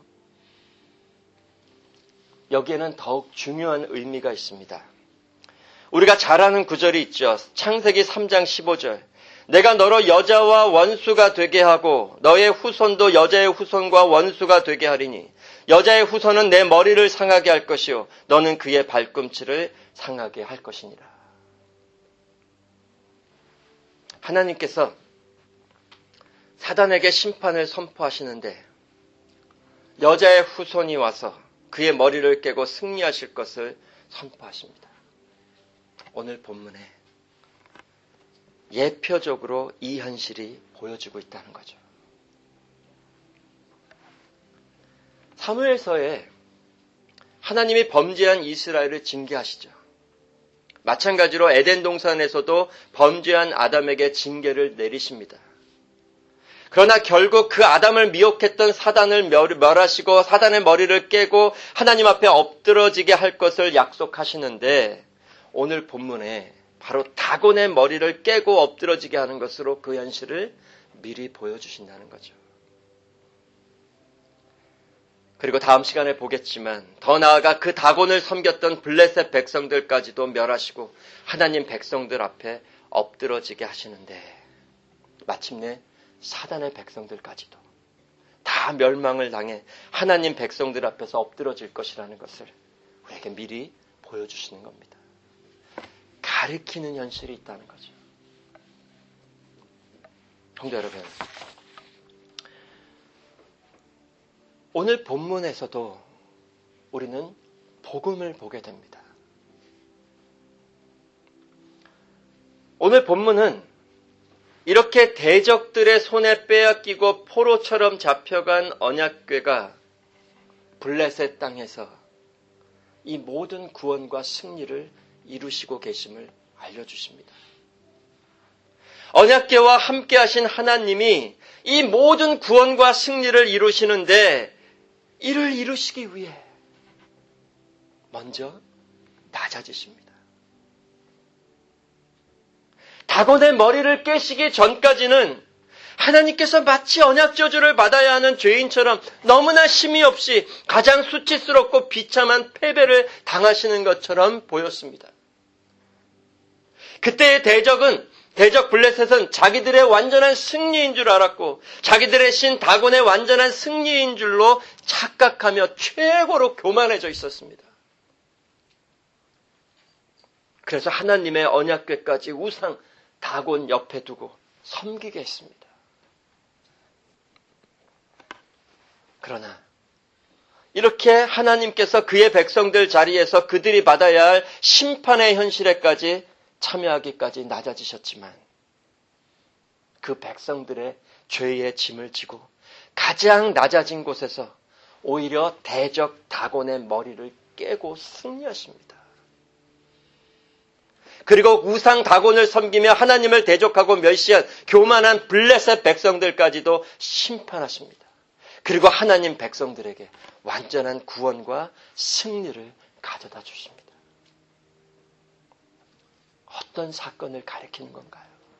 여기에는 더욱 중요한 의미가 있습니다. 우리가 잘 아는 구절이 있죠. 창세기 3장 15절. 내가 너로 여자와 원수가 되게 하고 너의 후손도 여자의 후손과 원수가 되게 하리니 여자의 후손은 내 머리를 상하게 할 것이요 너는 그의 발꿈치를 상하게 할 것이니라. 하나님께서 사단에게 심판을 선포하시는데 여자의 후손이 와서 그의 머리를 깨고 승리하실 것을 선포하십니다. 오늘 본문에 예표적으로 이 현실이 보여지고 있다는 거죠. 사무엘서에 하나님이 범죄한 이스라엘을 징계하시죠. 마찬가지로 에덴 동산에서도 범죄한 아담에게 징계를 내리십니다. 그러나 결국 그 아담을 미혹했던 사단을 멸하시고 사단의 머리를 깨고 하나님 앞에 엎드러지게 할 것을 약속하시는데 오늘 본문에 바로 다곤의 머리를 깨고 엎드러지게 하는 것으로 그 현실을 미리 보여주신다는 거죠. 그리고 다음 시간에 보겠지만 더 나아가 그 다곤을 섬겼던 블레셋 백성들까지도 멸하시고 하나님 백성들 앞에 엎드러지게 하시는데 마침내 사단의 백성들까지도 다 멸망을 당해 하나님 백성들 앞에서 엎드러질 것이라는 것을 우리에게 미리 보여주시는 겁니다. 가리키는 현실이 있다는 거죠. 성도 여러분, 오늘 본문에서도 우리는 복음을 보게 됩니다. 오늘 본문은 이렇게 대적들의 손에 빼앗기고 포로처럼 잡혀간 언약궤가 블레셋 땅에서 이 모든 구원과 승리를 이루시고 계심을 알려주십니다. 언약궤와 함께 하신 하나님이 이 모든 구원과 승리를 이루시는데 이를 이루시기 위해 먼저 낮아지십니다. 다곤의 머리를 깨시기 전까지는 하나님께서 마치 언약저주를 받아야 하는 죄인처럼 너무나 심의 없이 가장 수치스럽고 비참한 패배를 당하시는 것처럼 보였습니다. 그때의 대적 블레셋은 자기들의 완전한 승리인 줄 알았고 자기들의 신 다곤의 완전한 승리인 줄로 착각하며 최고로 교만해져 있었습니다. 그래서 하나님의 언약궤까지 우상 다곤 옆에 두고 섬기게 했습니다. 그러나 이렇게 하나님께서 그의 백성들 자리에서 그들이 받아야 할 심판의 현실에까지 참여하기까지 낮아지셨지만 그 백성들의 죄의 짐을 지고 가장 낮아진 곳에서 오히려 대적 다곤의 머리를 깨고 승리하십니다. 그리고 우상 다곤을 섬기며 하나님을 대적하고 멸시한 교만한 블레셋 백성들까지도 심판하십니다. 그리고 하나님 백성들에게 완전한 구원과 승리를 가져다 주십니다. 어떤 사건을 가리키는 건가요?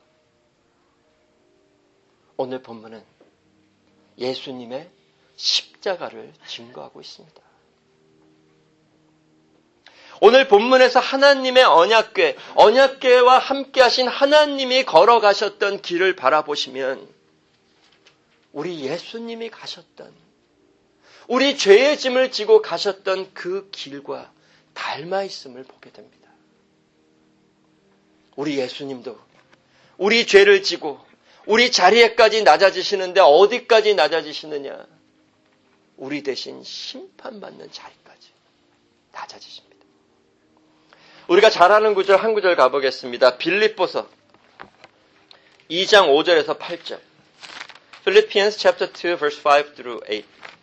오늘 본문은 예수님의 십자가를 증거하고 있습니다. 오늘 본문에서 하나님의 언약궤와 함께 하신 하나님이 걸어가셨던 길을 바라보시면 우리 예수님이 가셨던, 우리 죄의 짐을 지고 가셨던 그 길과 닮아 있음을 보게 됩니다. 우리 예수님도 우리 죄를 지고 우리 자리에까지 낮아지시는데 어디까지 낮아지시느냐? 우리 대신 심판받는 자리까지 낮아지십니다. 우리가 잘 아는 구절 한 구절 가보겠습니다. 빌립보서 2장 5절에서 8절. Philippians chapter 2 verse 5 through 8.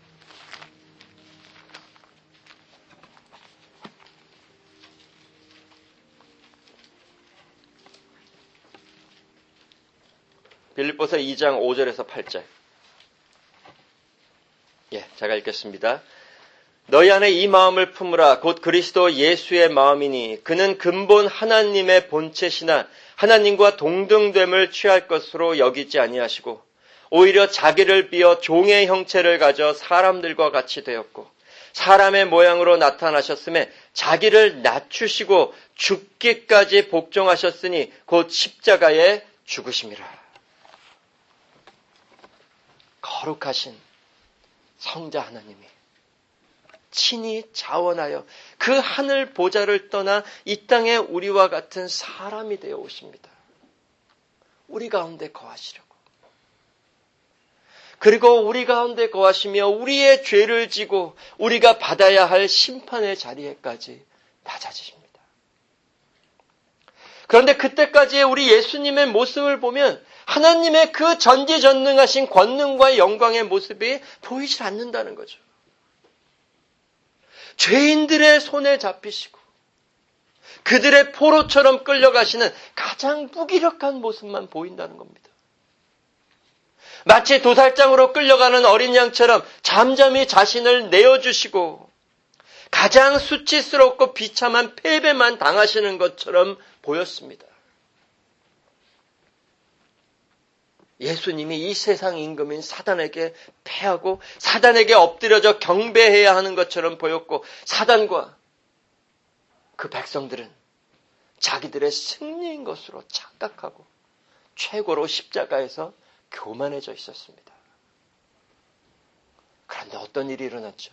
빌립보서 2장 5절에서 8절. 제가 읽겠습니다. 너희 안에 이 마음을 품으라. 곧 그리스도 예수의 마음이니 그는 근본 하나님의 본체시나 하나님과 동등됨을 취할 것으로 여기지 아니하시고 오히려 자기를 비어 종의 형체를 가져 사람들과 같이 되었고 사람의 모양으로 나타나셨음에 자기를 낮추시고 죽기까지 복종하셨으니 곧 십자가에 죽으심이라. 거룩하신 성자 하나님이 친히 자원하여 그 하늘 보좌를 떠나 이 땅에 우리와 같은 사람이 되어 오십니다. 우리 가운데 거하시려고. 그리고 우리 가운데 거하시며 우리의 죄를 지고 우리가 받아야 할 심판의 자리에까지 낮아지십니다. 그런데 그때까지의 우리 예수님의 모습을 보면 하나님의 그 전지전능하신 권능과 영광의 모습이 보이질 않는다는 거죠. 죄인들의 손에 잡히시고 그들의 포로처럼 끌려가시는 가장 무기력한 모습만 보인다는 겁니다. 마치 도살장으로 끌려가는 어린 양처럼 잠잠히 자신을 내어주시고 가장 수치스럽고 비참한 패배만 당하시는 것처럼 보였습니다. 예수님이 이 세상 임금인 사단에게 패하고 사단에게 엎드려져 경배해야 하는 것처럼 보였고 사단과 그 백성들은 자기들의 승리인 것으로 착각하고 최고로 십자가에서 교만해져 있었습니다. 그런데 어떤 일이 일어났죠?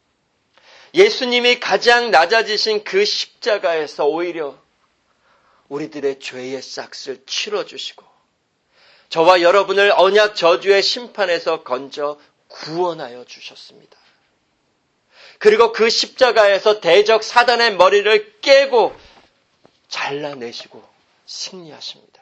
예수님이 가장 낮아지신 그 십자가에서 오히려 우리들의 죄의 싹을 치러주시고 저와 여러분을 언약 저주의 심판에서 건져 구원하여 주셨습니다. 그리고 그 십자가에서 대적 사단의 머리를 깨고 잘라내시고 승리하십니다.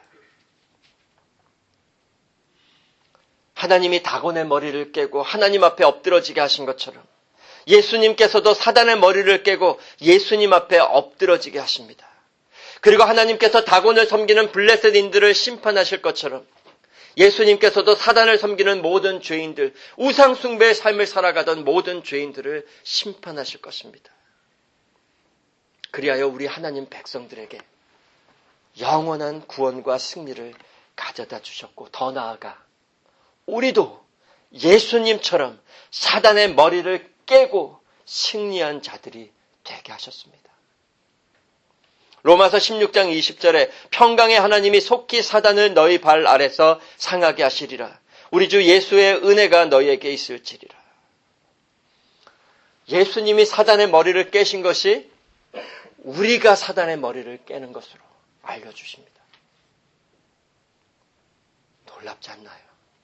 하나님이 다곤의 머리를 깨고 하나님 앞에 엎드러지게 하신 것처럼 예수님께서도 사단의 머리를 깨고 예수님 앞에 엎드러지게 하십니다. 그리고 하나님께서 다곤을 섬기는 블레셋인들을 심판하실 것처럼 예수님께서도 사단을 섬기는 모든 죄인들, 우상 숭배의 삶을 살아가던 모든 죄인들을 심판하실 것입니다. 그리하여 우리 하나님 백성들에게 영원한 구원과 승리를 가져다 주셨고 더 나아가 우리도 예수님처럼 사단의 머리를 깨고 승리한 자들이 되게 하셨습니다. 로마서 16장 20절에 평강의 하나님이 속히 사단을 너희 발 아래서 상하게 하시리라. 우리 주 예수의 은혜가 너희에게 있을지리라. 예수님이 사단의 머리를 깨신 것이 우리가 사단의 머리를 깨는 것으로 알려주십니다. 놀랍지 않나요?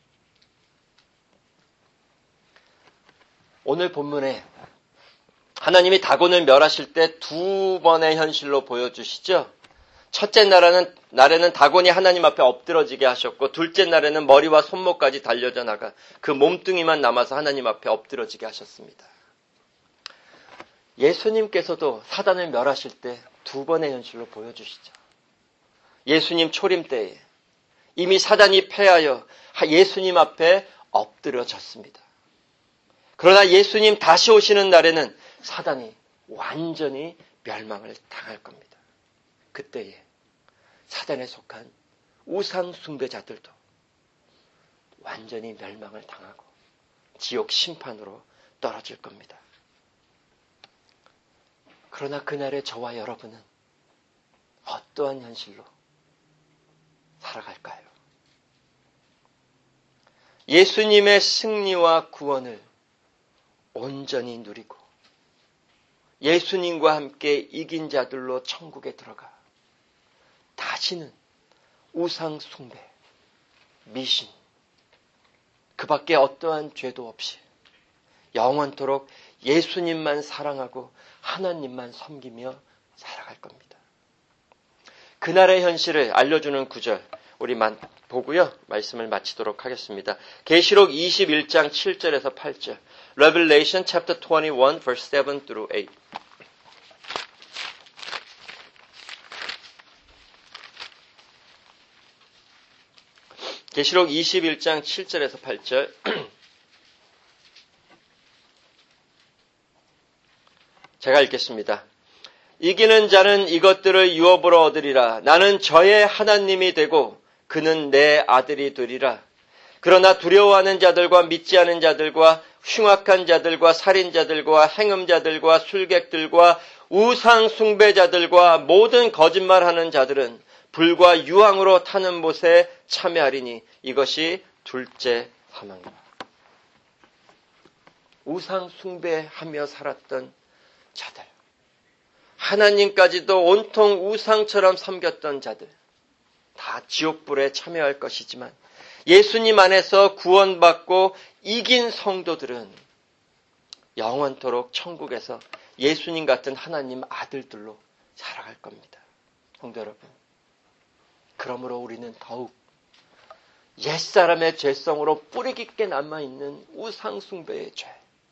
오늘 본문에 하나님이 다곤을 멸하실 때 두 번의 현실로 보여주시죠. 첫째 날에는 다곤이 하나님 앞에 엎드러지게 하셨고 둘째 날에는 머리와 손목까지 달려져 나가 그 몸뚱이만 남아서 하나님 앞에 엎드러지게 하셨습니다. 예수님께서도 사단을 멸하실 때 두 번의 현실로 보여주시죠. 예수님 초림 때에 이미 사단이 패하여 예수님 앞에 엎드려졌습니다. 그러나 예수님 다시 오시는 날에는 사단이 완전히 멸망을 당할 겁니다. 그때에 사단에 속한 우상 숭배자들도 완전히 멸망을 당하고 지옥 심판으로 떨어질 겁니다. 그러나 그날의 저와 여러분은 어떠한 현실로 살아갈까요? 예수님의 승리와 구원을 온전히 누리고 예수님과 함께 이긴 자들로 천국에 들어가 다시는 우상 숭배, 미신, 그 밖에 어떠한 죄도 없이 영원토록 예수님만 사랑하고 하나님만 섬기며 살아갈 겁니다. 그날의 현실을 알려주는 구절 우리 보고요. 말씀을 마치도록 하겠습니다. 계시록 21장 7절에서 8절. Revelation chapter 21 verse 7 through 8. 계시록 21장 7절에서 8절. 제가 읽겠습니다. 이기는 자는 이것들을 유업으로 얻으리라. 나는 저의 하나님이 되고 그는 내 아들이 되리라. 그러나 두려워하는 자들과 믿지 않은 자들과 흉악한 자들과 살인자들과 행음자들과 술객들과 우상 숭배자들과 모든 거짓말하는 자들은 불과 유황으로 타는 못에 참여하리니 이것이 둘째 사망이다. 우상 숭배하며 살았던 자들, 하나님까지도 온통 우상처럼 섬겼던 자들, 다 지옥불에 참여할 것이지만 예수님 안에서 구원받고 이긴 성도들은 영원토록 천국에서 예수님 같은 하나님 아들들로 살아갈 겁니다. 성도 여러분, 그러므로 우리는 더욱 옛사람의 죄성으로 뿌리 깊게 남아있는 우상숭배의 죄,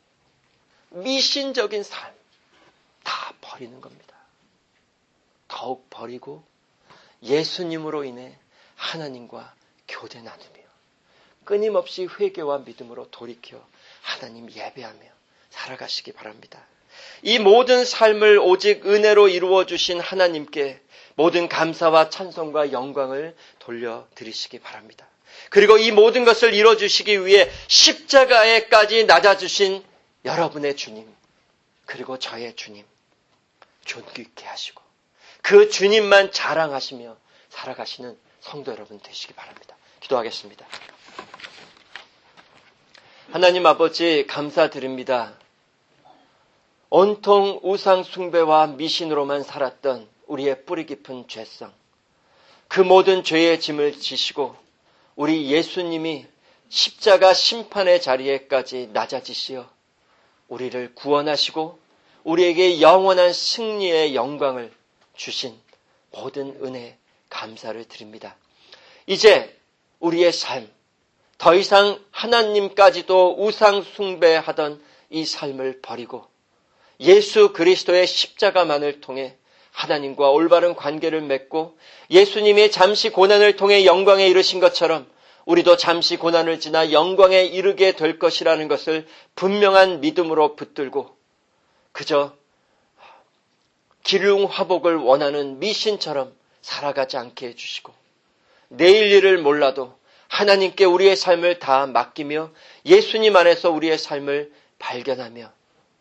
미신적인 삶 다 버리는 겁니다. 더욱 버리고 예수님으로 인해 하나님과 교제 나누며 끊임없이 회개와 믿음으로 돌이켜 하나님 예배하며 살아가시기 바랍니다. 이 모든 삶을 오직 은혜로 이루어 주신 하나님께 모든 감사와 찬송과 영광을 돌려드리시기 바랍니다. 그리고 이 모든 것을 이뤄주시기 위해 십자가에까지 낮아주신 여러분의 주님, 그리고 저의 주님 존귀 있게 하시고 그 주님만 자랑하시며 살아가시는 성도 여러분 되시기 바랍니다. 기도하겠습니다. 하나님 아버지 감사드립니다. 온통 우상 숭배와 미신으로만 살았던 우리의 뿌리 깊은 죄성, 그 모든 죄의 짐을 지시고 우리 예수님이 십자가 심판의 자리에까지 낮아지시어 우리를 구원하시고 우리에게 영원한 승리의 영광을 주신 모든 은혜 감사를 드립니다. 이제 우리의 삶, 더 이상 하나님까지도 우상 숭배하던 이 삶을 버리고 예수 그리스도의 십자가만을 통해 하나님과 올바른 관계를 맺고 예수님이 잠시 고난을 통해 영광에 이르신 것처럼 우리도 잠시 고난을 지나 영광에 이르게 될 것이라는 것을 분명한 믿음으로 붙들고 그저 기륭화복을 원하는 미신처럼 살아가지 않게 해주시고 내일 일을 몰라도 하나님께 우리의 삶을 다 맡기며 예수님 안에서 우리의 삶을 발견하며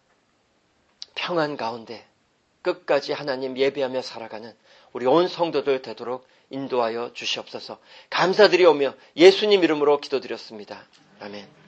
평안 가운데 끝까지 하나님 예배하며 살아가는 우리 온 성도들 되도록 인도하여 주시옵소서. 감사드리오며 예수님 이름으로 기도드렸습니다. 아멘.